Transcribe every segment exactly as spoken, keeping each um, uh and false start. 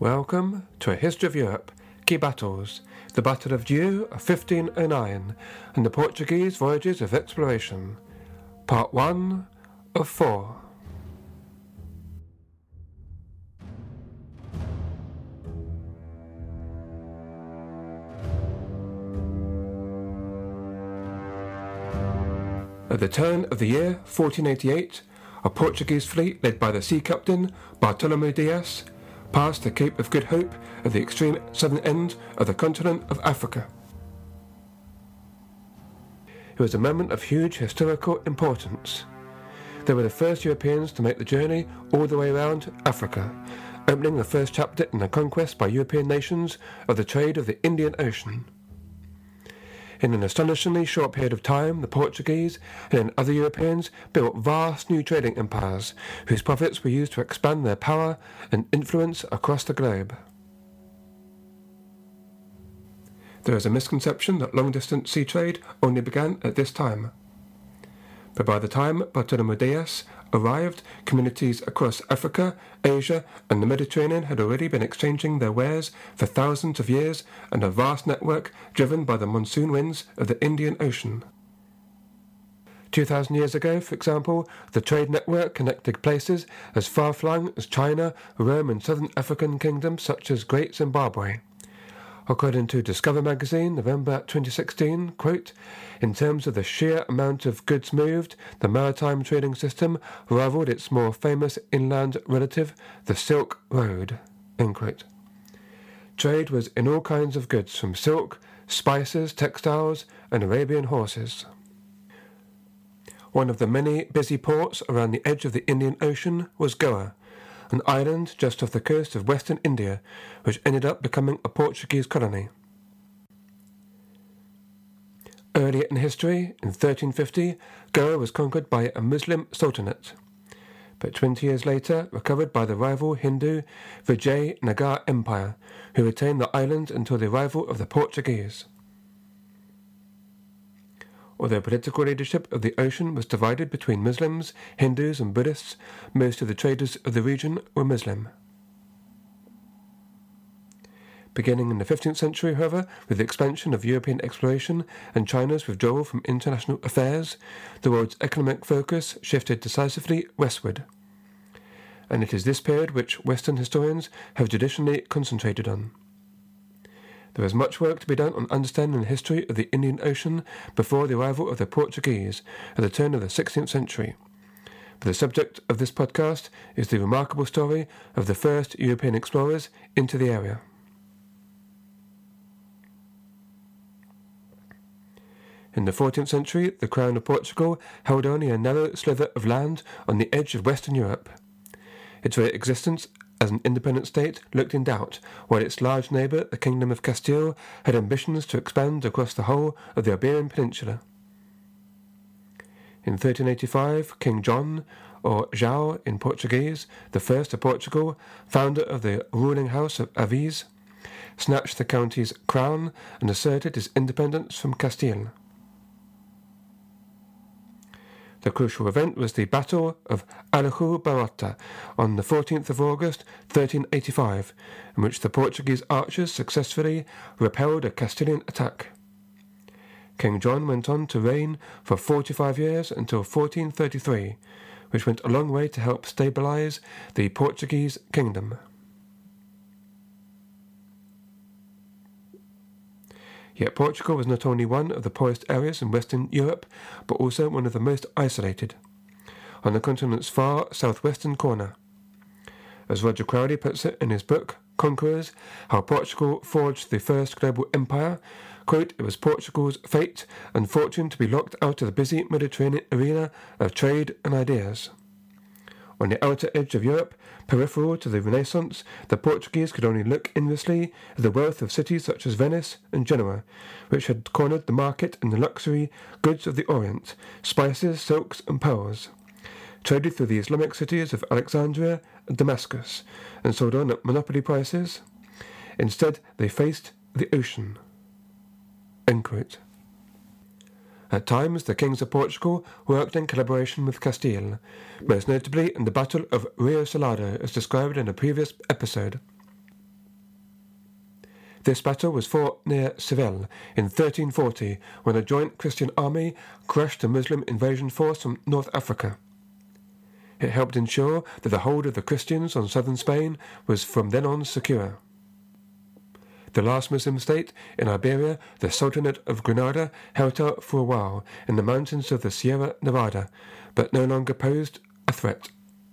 Welcome to A History of Europe, Key Battles, the Battle of Diu of fifteen oh nine, and the Portuguese Voyages of Exploration, Part one of four. At the turn of the year fourteen eighty-eight, a Portuguese fleet led by the sea captain Bartolomeu Dias passed the Cape of Good Hope at the extreme southern end of the continent of Africa. It was a moment of huge historical importance. They were the first Europeans to make the journey all the way around Africa, opening the first chapter in the conquest by European nations of the trade of the Indian Ocean. In an astonishingly short period of time, the Portuguese and other Europeans built vast new trading empires, whose profits were used to expand their power and influence across the globe. There is a misconception that long-distance sea trade only began at this time. But by the time Bartolomeu Dias arrived, communities across Africa, Asia, and the Mediterranean had already been exchanging their wares for thousands of years, and a vast network driven by the monsoon winds of the Indian Ocean. Two thousand years ago, for example, the trade network connected places as far-flung as China, Rome, and southern African kingdoms such as Great Zimbabwe. According to Discover magazine, November twenty sixteen, quote, "In terms of the sheer amount of goods moved, the maritime trading system rivaled its more famous inland relative, the Silk Road." End quote. Trade was in all kinds of goods, from silk, spices, textiles, and Arabian horses. One of the many busy ports around the edge of the Indian Ocean was Goa, an island just off the coast of western India, which ended up becoming a Portuguese colony. Earlier in history, in thirteen fifty, Goa was conquered by a Muslim sultanate, but twenty years later recovered by the rival Hindu Vijayanagar Empire, who retained the island until the arrival of the Portuguese. Although political leadership of the ocean was divided between Muslims, Hindus, and Buddhists, most of the traders of the region were Muslim. Beginning in the fifteenth century, however, with the expansion of European exploration and China's withdrawal from international affairs, the world's economic focus shifted decisively westward. And it is this period which Western historians have traditionally concentrated on. There is much work to be done on understanding the history of the Indian Ocean before the arrival of the Portuguese at the turn of the sixteenth century. But the subject of this podcast is the remarkable story of the first European explorers into the area. In the fourteenth century, the Crown of Portugal held only a narrow slither of land on the edge of Western Europe. Its very existence as an independent state looked in doubt, while its large neighbour, the Kingdom of Castile, had ambitions to expand across the whole of the Iberian Peninsula. In thirteen eighty-five, King John, or João in Portuguese, the first of Portugal, founder of the ruling house of Aviz, snatched the county's crown and asserted his independence from Castile. The crucial event was the Battle of Aljubarrota Barata on the fourteenth of August, thirteen eighty-five, in which the Portuguese archers successfully repelled a Castilian attack. King John went on to reign for forty-five years until fourteen thirty-three, which went a long way to help stabilize the Portuguese kingdom. Yet Portugal was not only one of the poorest areas in Western Europe, but also one of the most isolated, on the continent's far southwestern corner. As Roger Crowley puts it in his book, Conquerors, How Portugal Forged the First Global Empire, quote, "It was Portugal's fate and fortune to be locked out of the busy Mediterranean arena of trade and ideas. On the outer edge of Europe, peripheral to the Renaissance, the Portuguese could only look enviously at the wealth of cities such as Venice and Genoa, which had cornered the market in the luxury goods of the Orient, spices, silks, and pearls, traded through the Islamic cities of Alexandria and Damascus, and sold on at monopoly prices. Instead, they faced the ocean." End quote. At times, the kings of Portugal worked in collaboration with Castile, most notably in the Battle of Rio Salado, as described in a previous episode. This battle was fought near Seville in thirteen forty, when a joint Christian army crushed a Muslim invasion force from North Africa. It helped ensure that the hold of the Christians on southern Spain was from then on secure. The last Muslim state in Iberia, the Sultanate of Granada, held out for a while in the mountains of the Sierra Nevada, but no longer posed a threat.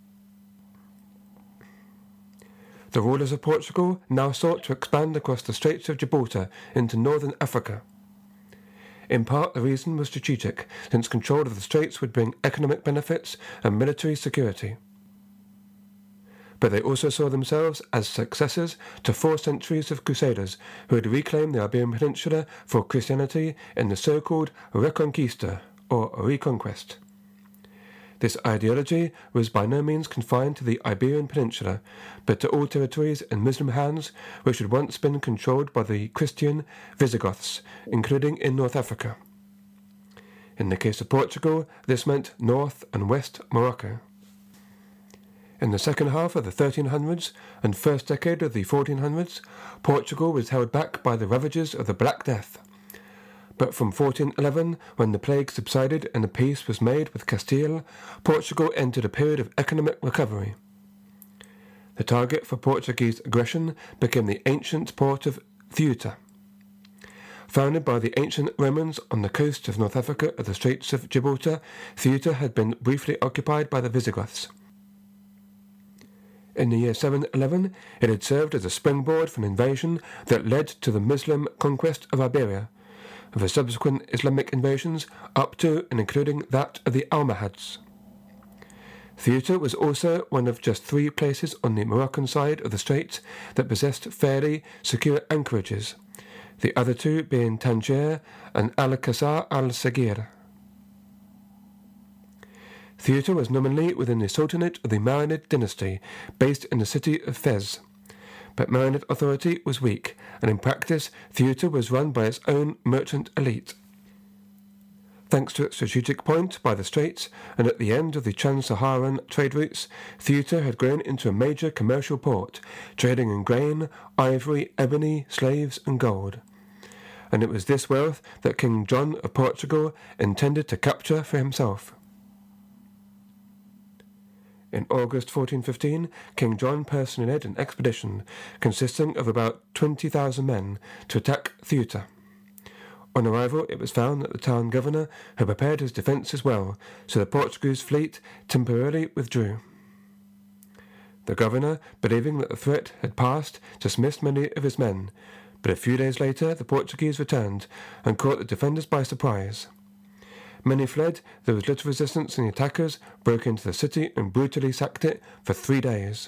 The rulers of Portugal now sought to expand across the Straits of Gibraltar into northern Africa. In part, the reason was strategic, since control of the straits would bring economic benefits and military security. But they also saw themselves as successors to four centuries of crusaders who had reclaimed the Iberian Peninsula for Christianity in the so-called Reconquista, or Reconquest. This ideology was by no means confined to the Iberian Peninsula, but to all territories in Muslim hands which had once been controlled by the Christian Visigoths, including in North Africa. In the case of Portugal, this meant North and West Morocco. In the second half of the thirteen hundreds and first decade of the fourteen hundreds, Portugal was held back by the ravages of the Black Death. But from fourteen eleven, when the plague subsided and a peace was made with Castile, Portugal entered a period of economic recovery. The target for Portuguese aggression became the ancient port of Ceuta. Founded by the ancient Romans on the coast of North Africa at the Straits of Gibraltar, Ceuta had been briefly occupied by the Visigoths. In the year seven eleven, it had served as a springboard for an invasion that led to the Muslim conquest of Iberia, of the subsequent Islamic invasions up to and including that of the Almohads. Ceuta was also one of just three places on the Moroccan side of the straits that possessed fairly secure anchorages, the other two being Tangier and Alcázar al-Saghir. Ceuta was nominally within the Sultanate of the Marinid dynasty, based in the city of Fez. But Marinid authority was weak, and in practice Ceuta was run by its own merchant elite. Thanks to its strategic point by the straits, and at the end of the trans-Saharan trade routes, Ceuta had grown into a major commercial port, trading in grain, ivory, ebony, slaves, and gold. And it was this wealth that King John of Portugal intended to capture for himself. In August fourteen fifteen, King John personally led an expedition consisting of about twenty thousand men to attack Ceuta. On arrival, it was found that the town governor had prepared his defences well, so the Portuguese fleet temporarily withdrew. The governor, believing that the threat had passed, dismissed many of his men, but a few days later the Portuguese returned and caught the defenders by surprise. Many fled, there was little resistance, and the attackers broke into the city and brutally sacked it for three days.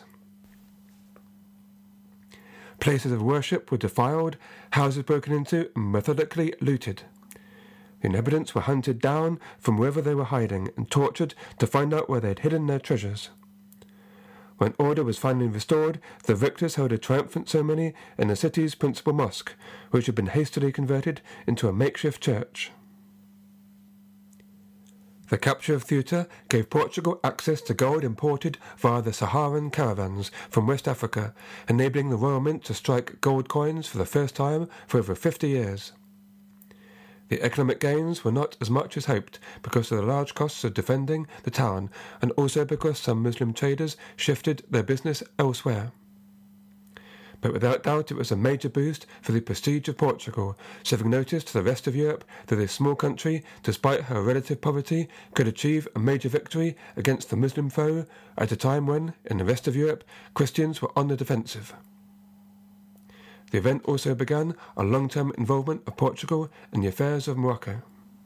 Places of worship were defiled, houses broken into, and methodically looted. The inhabitants were hunted down from wherever they were hiding and tortured to find out where they had hidden their treasures. When order was finally restored, the victors held a triumphant ceremony in the city's principal mosque, which had been hastily converted into a makeshift church. The capture of Ceuta gave Portugal access to gold imported via the Saharan caravans from West Africa, enabling the Royal Mint to strike gold coins for the first time for over fifty years. The economic gains were not as much as hoped because of the large costs of defending the town, and also because some Muslim traders shifted their business elsewhere. But without doubt it was a major boost for the prestige of Portugal, serving notice to the rest of Europe that this small country, despite her relative poverty, could achieve a major victory against the Muslim foe at a time when, in the rest of Europe, Christians were on the defensive. The event also began a long-term involvement of Portugal in the affairs of Morocco.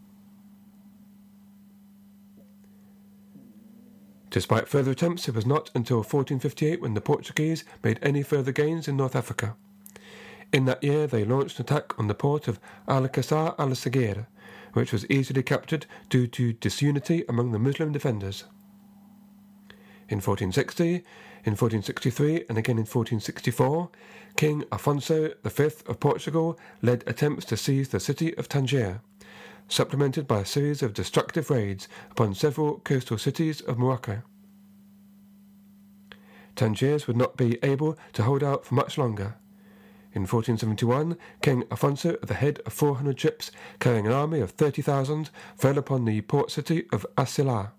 Despite further attempts, it was not until fourteen fifty-eight when the Portuguese made any further gains in North Africa. In that year they launched an attack on the port of Alcázar al-Saghir, which was easily captured due to disunity among the Muslim defenders. In fourteen sixty, in fourteen sixty-three, and again in fourteen sixty-four, King Afonso the Fifth of Portugal led attempts to seize the city of Tangier, supplemented by a series of destructive raids upon several coastal cities of Morocco. Tangiers would not be able to hold out for much longer. In fourteen seventy-one, King Afonso, at the head of four hundred ships carrying an army of thirty thousand, fell upon the port city of Asilar.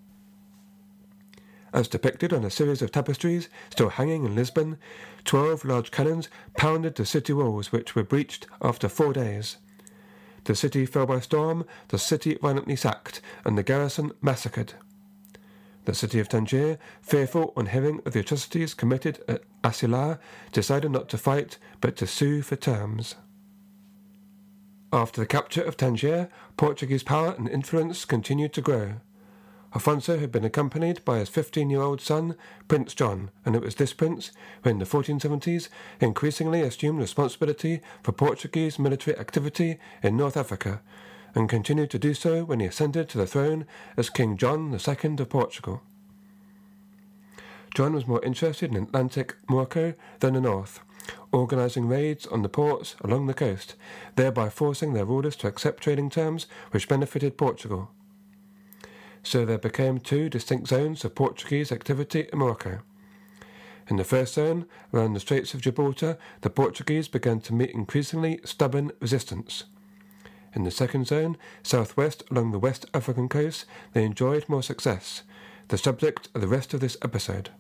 As depicted on a series of tapestries still hanging in Lisbon, twelve large cannons pounded the city walls, which were breached after four days. The city fell by storm, the city violently sacked, and the garrison massacred. The city of Tangier, fearful on hearing of the atrocities committed at Asilar, decided not to fight, but to sue for terms. After the capture of Tangier, Portuguese power and influence continued to grow. Afonso had been accompanied by his fifteen-year-old son, Prince John, and it was this prince who, in the fourteen seventies, increasingly assumed responsibility for Portuguese military activity in North Africa, and continued to do so when he ascended to the throne as King John the Second of Portugal. John was more interested in Atlantic Morocco than the north, organising raids on the ports along the coast, thereby forcing their rulers to accept trading terms which benefited Portugal. So there became two distinct zones of Portuguese activity in Morocco. In the first zone, around the Straits of Gibraltar, the Portuguese began to meet increasingly stubborn resistance. In the second zone, southwest along the West African coast, they enjoyed more success, the subject of the rest of this episode.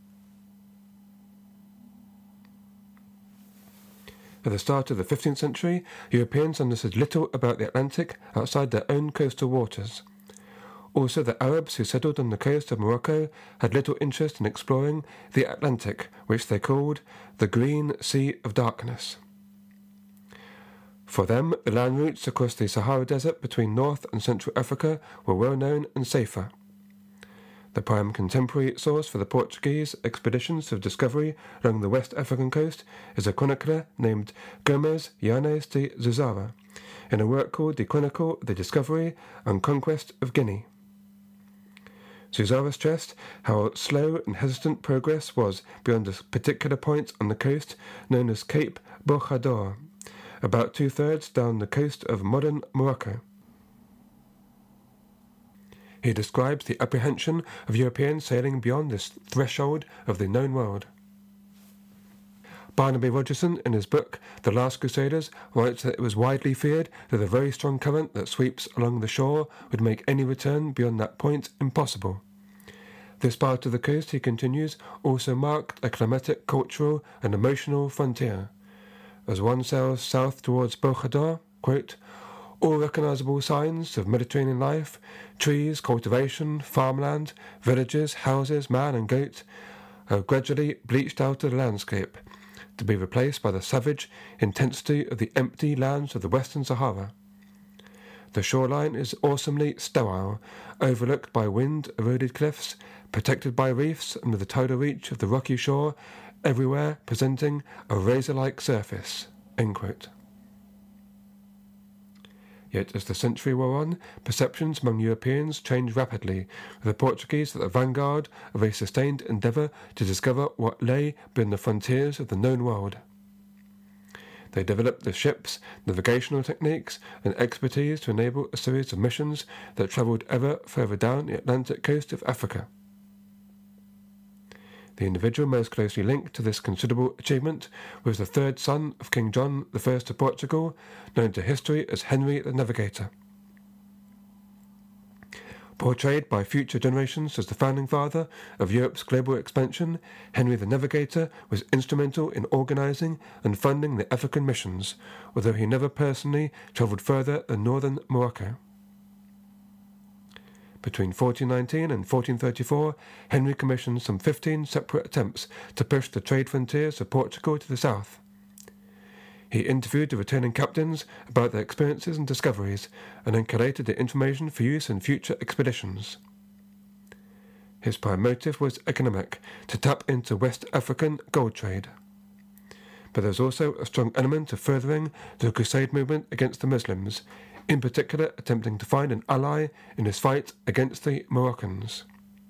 At the start of the fifteenth century, Europeans understood little about the Atlantic outside their own coastal waters. Also, the Arabs who settled on the coast of Morocco had little interest in exploring the Atlantic, which they called the Green Sea of Darkness. For them, the land routes across the Sahara Desert between North and Central Africa were well known and safer. The prime contemporary source for the Portuguese expeditions of discovery along the West African coast is a chronicler named Gomes Llanes de Zuzara, in a work called The Chronicle of the Discovery and Conquest of Guinea. Zuzara stressed how slow and hesitant progress was beyond a particular point on the coast known as Cape Bojador, about two-thirds down the coast of modern Morocco. He describes the apprehension of Europeans sailing beyond this threshold of the known world. Barnaby Rogerson, in his book The Last Crusaders, writes that it was widely feared that the very strong current that sweeps along the shore would make any return beyond that point impossible. This part of the coast, he continues, also marked a climatic, cultural, and emotional frontier. As one sails south towards Bojador, quote, all recognizable signs of Mediterranean life, trees, cultivation, farmland, villages, houses, man and goat, are gradually bleached out of the landscape, to be replaced by the savage intensity of the empty lands of the Western Sahara. The shoreline is awesomely sterile, overlooked by wind-eroded cliffs, protected by reefs, and with the tidal reach of the rocky shore everywhere presenting a razor-like surface. End quote. Yet as the century wore on, perceptions among Europeans changed rapidly, with the Portuguese at the vanguard of a sustained endeavour to discover what lay beyond the frontiers of the known world. They developed the ships, navigational techniques, and expertise to enable a series of missions that travelled ever further down the Atlantic coast of Africa. The individual most closely linked to this considerable achievement was the third son of King John the First of Portugal, known to history as Henry the Navigator. Portrayed by future generations as the founding father of Europe's global expansion, Henry the Navigator was instrumental in organising and funding the African missions, although he never personally travelled further than northern Morocco. Between fourteen nineteen and fourteen thirty-four, Henry commissioned some fifteen separate attempts to push the trade frontiers of Portugal to the south. He interviewed the returning captains about their experiences and discoveries, and then collated the information for use in future expeditions. His prime motive was economic, to tap into West African gold trade. But there was also a strong element of furthering the crusade movement against the Muslims, in particular attempting to find an ally in his fight against the Moroccans.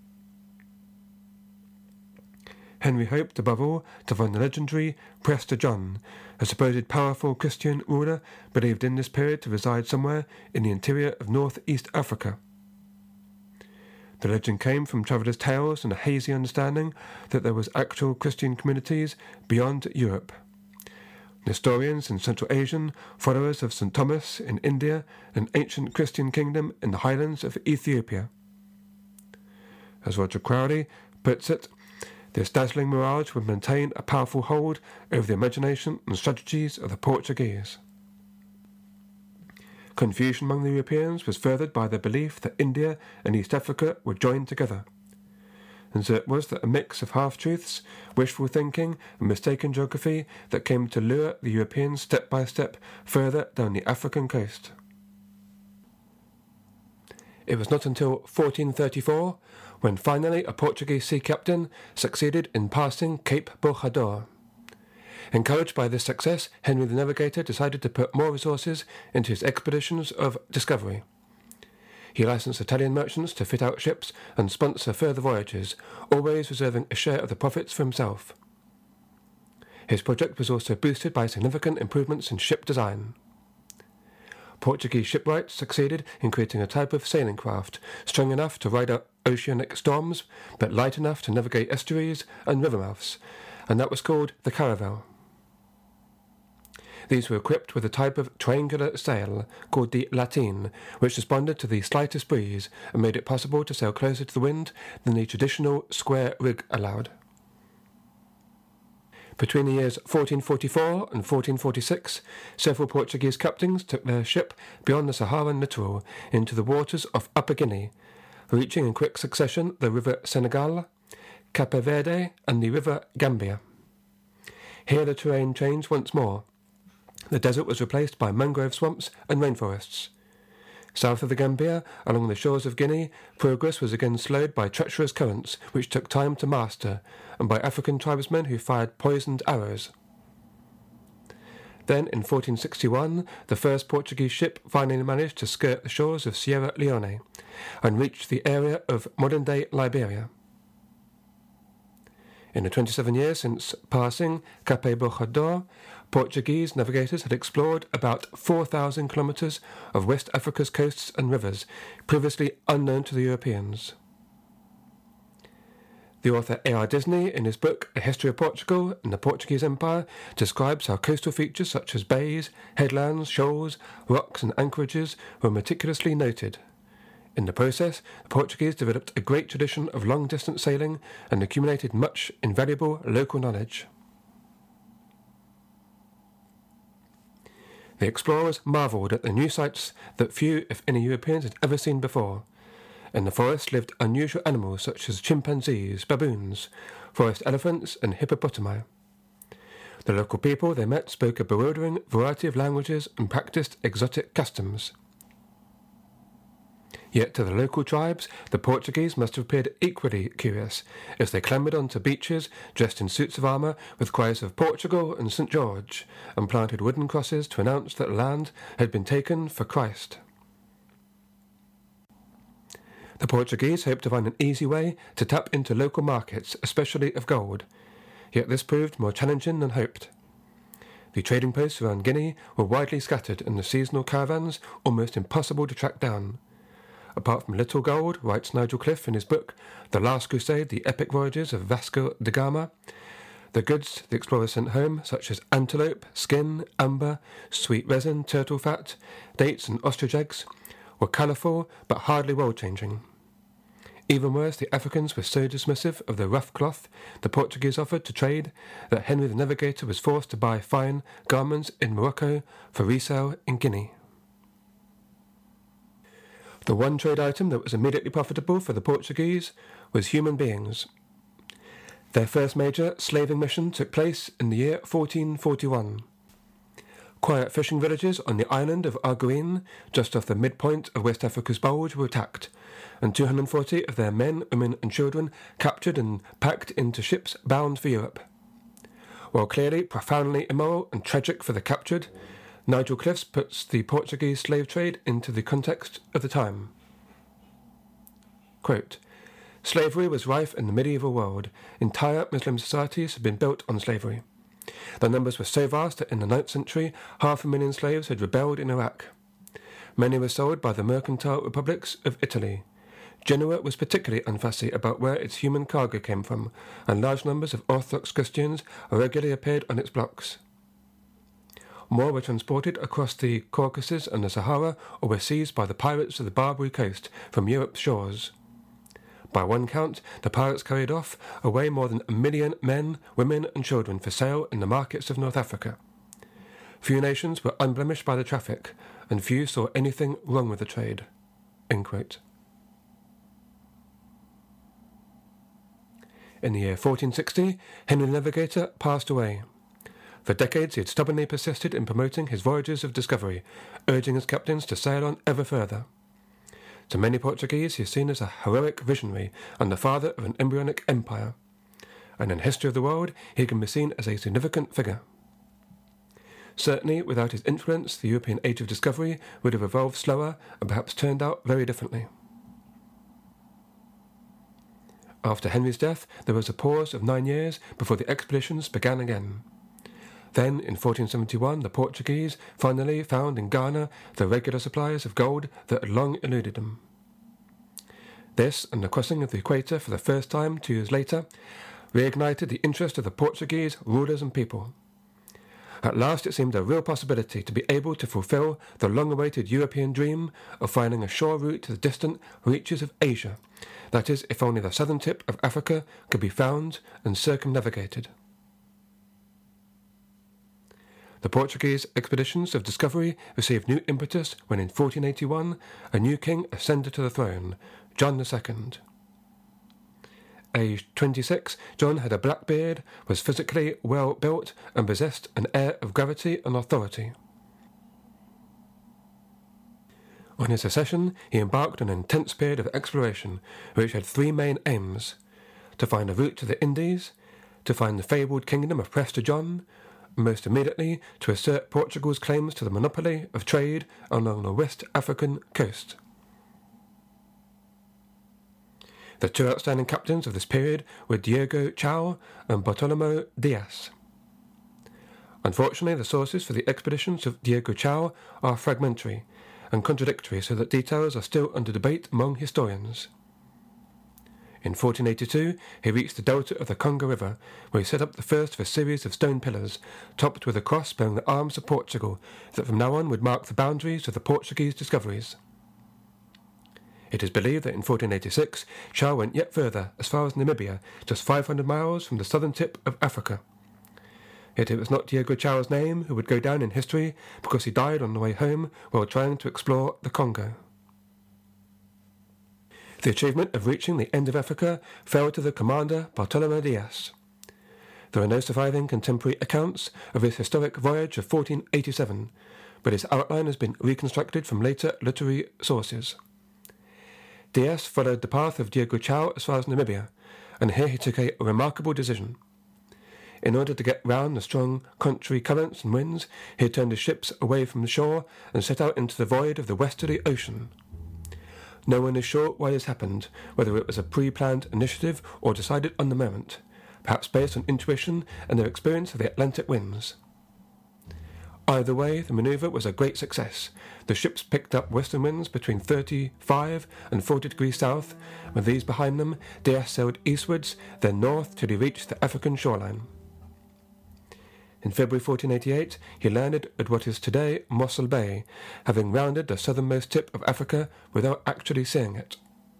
Henry hoped, above all, to find the legendary Prester John, a supposed powerful Christian ruler believed in this period to reside somewhere in the interior of north-east Africa. The legend came from travellers' tales and a hazy understanding that there was actual Christian communities beyond Europe. Nestorians in Central Asian, followers of Saint Thomas in India, an ancient Christian kingdom in the highlands of Ethiopia. As Roger Crowley puts it, this dazzling mirage would maintain a powerful hold over the imagination and strategies of the Portuguese. Confusion among the Europeans was furthered by their belief that India and East Africa were joined together, and so it was that a mix of half-truths, wishful thinking, and mistaken geography that came to lure the Europeans step by step further down the African coast. It was not until fourteen thirty-four when finally a Portuguese sea captain succeeded in passing Cape Bojador. Encouraged by this success, Henry the Navigator decided to put more resources into his expeditions of discovery. He licensed Italian merchants to fit out ships and sponsor further voyages, always reserving a share of the profits for himself. His project was also boosted by significant improvements in ship design. Portuguese shipwrights succeeded in creating a type of sailing craft, strong enough to ride out oceanic storms, but light enough to navigate estuaries and river mouths, and that was called the caravel. These were equipped with a type of triangular sail called the latine, which responded to the slightest breeze and made it possible to sail closer to the wind than the traditional square rig allowed. Between the years fourteen forty-four and fourteen forty-six, several Portuguese captains took their ship beyond the Saharan littoral into the waters of Upper Guinea, reaching in quick succession the river Senegal, Cape Verde, and the river Gambia. Here the terrain changed once more. The desert was replaced by mangrove swamps and rainforests. South of the Gambia, along the shores of Guinea, progress was again slowed by treacherous currents which took time to master, and by African tribesmen who fired poisoned arrows. Then, in fourteen sixty-one, the first Portuguese ship finally managed to skirt the shores of Sierra Leone and reached the area of modern-day Liberia. In the twenty-seven years since passing Cape Bojador, Portuguese navigators had explored about four thousand kilometres of West Africa's coasts and rivers, previously unknown to the Europeans. The author A R Disney, in his book A History of Portugal and the Portuguese Empire, describes how coastal features such as bays, headlands, shoals, rocks and anchorages were meticulously noted. In the process, the Portuguese developed a great tradition of long-distance sailing and accumulated much invaluable local knowledge. The explorers marvelled at the new sights that few, if any, Europeans had ever seen before. In the forest lived unusual animals such as chimpanzees, baboons, forest elephants, and hippopotami. The local people they met spoke a bewildering variety of languages and practiced exotic customs. Yet to the local tribes, the Portuguese must have appeared equally curious, as they clambered onto beaches, dressed in suits of armour, with cries of Portugal and Saint George, and planted wooden crosses to announce that land had been taken for Christ. The Portuguese hoped to find an easy way to tap into local markets, especially of gold, yet this proved more challenging than hoped. The trading posts around Guinea were widely scattered, and the seasonal caravans almost impossible to track down. Apart from little gold, writes Nigel Cliff in his book The Last Crusade, The Epic Voyages of Vasco da Gama, the goods the explorers sent home, such as antelope, skin, amber, sweet resin, turtle fat, dates and ostrich eggs, were colourful but hardly world-changing. Even worse, the Africans were so dismissive of the rough cloth the Portuguese offered to trade that Henry the Navigator was forced to buy fine garments in Morocco for resale in Guinea. The one trade item that was immediately profitable for the Portuguese was human beings. Their first major slaving mission took place in the year fourteen forty-one. Quiet fishing villages on the island of Arguin, just off the midpoint of West Africa's bulge, were attacked, and two hundred forty of their men, women and children captured and packed into ships bound for Europe. While clearly profoundly immoral and tragic for the captured, Nigel Cliff puts the Portuguese slave trade into the context of the time. Quote, slavery was rife in the medieval world. Entire Muslim societies had been built on slavery. Their numbers were so vast that in the ninth century, half a million slaves had rebelled in Iraq. Many were sold by the mercantile republics of Italy. Genoa was particularly unfussy about where its human cargo came from, and large numbers of Orthodox Christians regularly appeared on its blocks. More were transported across the Caucasus and the Sahara, or were seized by the pirates of the Barbary coast from Europe's shores. By one count, the pirates carried off away more than a million men, women and children for sale in the markets of North Africa. Few nations were unblemished by the traffic, and few saw anything wrong with the trade." End quote. In the year fourteen sixty, Henry the Navigator passed away. For decades he had stubbornly persisted in promoting his voyages of discovery, urging his captains to sail on ever further. To many Portuguese he is seen as a heroic visionary and the father of an embryonic empire, and in the history of the world he can be seen as a significant figure. Certainly, without his influence, the European age of discovery would have evolved slower and perhaps turned out very differently. After Henry's death, there was a pause of nine years before the expeditions began again. Then, in fourteen seventy-one, the Portuguese finally found in Ghana the regular supplies of gold that had long eluded them. This, and the crossing of the equator for the first time two years later, reignited the interest of the Portuguese rulers and people. At last it seemed a real possibility to be able to fulfill the long-awaited European dream of finding a shore route to the distant reaches of Asia, that is, if only the southern tip of Africa could be found and circumnavigated. The Portuguese expeditions of discovery received new impetus when in fourteen eighty-one a new king ascended to the throne, John the Second. Aged twenty-six, John had a black beard, was physically well built, and possessed an air of gravity and authority. On his accession, he embarked on an intense period of exploration, which had three main aims: to find a route to the Indies, to find the fabled kingdom of Prester John, and most immediately to assert Portugal's claims to the monopoly of trade along the West African coast. The two outstanding captains of this period were Diego Chao and Bartolomé Dias. Unfortunately, the sources for the expeditions of Diego Chao are fragmentary and contradictory, so that details are still under debate among historians. In fourteen eighty-two, he reached the delta of the Congo River, where he set up the first of a series of stone pillars, topped with a cross bearing the arms of Portugal, that from now on would mark the boundaries of the Portuguese discoveries. It is believed that in fourteen eighty-six, Chao went yet further, as far as Namibia, just five hundred miles from the southern tip of Africa. Yet it was not Diego Chao's name who would go down in history, because he died on the way home while trying to explore the Congo. The achievement of reaching the end of Africa fell to the commander Bartolomé Dias. There are no surviving contemporary accounts of his historic voyage of fourteen eighty-seven, but his outline has been reconstructed from later literary sources. Dias followed the path of Diego Chao as far as Namibia, and here he took a remarkable decision. In order to get round the strong contrary currents and winds, he had turned his ships away from the shore and set out into the void of the westerly ocean. No one is sure why this happened, whether it was a pre-planned initiative or decided on the moment, perhaps based on intuition and their experience of the Atlantic winds. Either way, the manoeuvre was a great success. The ships picked up western winds between thirty-five and forty degrees south. With these behind them, Dias sailed eastwards, then north till he reached the African shoreline. In February fourteen eighty-eight, he landed at what is today Mossel Bay, having rounded the southernmost tip of Africa without actually seeing it.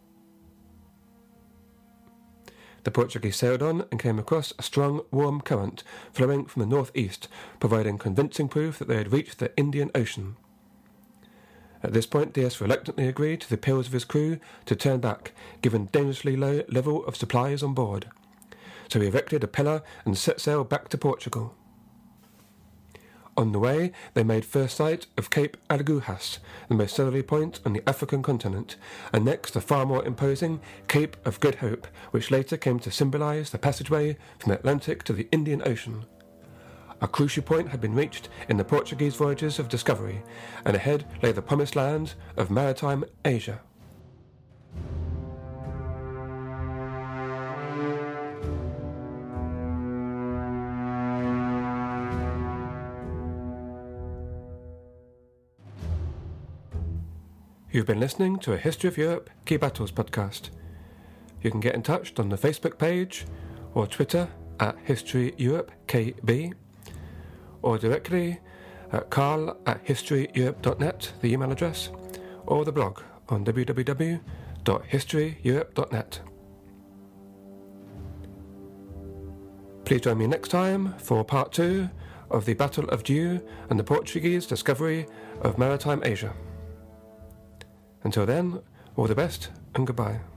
The Portuguese sailed on and came across a strong, warm current flowing from the northeast, providing convincing proof that they had reached the Indian Ocean. At this point, Dias reluctantly agreed to the appeals of his crew to turn back, given dangerously low level of supplies on board. So he erected a pillar and set sail back to Portugal. On the way, they made first sight of Cape Alagoas, the most southerly point on the African continent, and next the far more imposing Cape of Good Hope, which later came to symbolize the passageway from the Atlantic to the Indian Ocean. A crucial point had been reached in the Portuguese voyages of discovery, and ahead lay the promised land of maritime Asia. You've been listening to a History of Europe Key Battles podcast. You can get in touch on the Facebook page or Twitter at History Europe K B, or directly at carl at history europe dot net, the email address, or the blog on w w w dot history europe dot net. Please join me next time for part two of the Battle of Diu and the Portuguese discovery of maritime Asia. Until then, all the best and goodbye.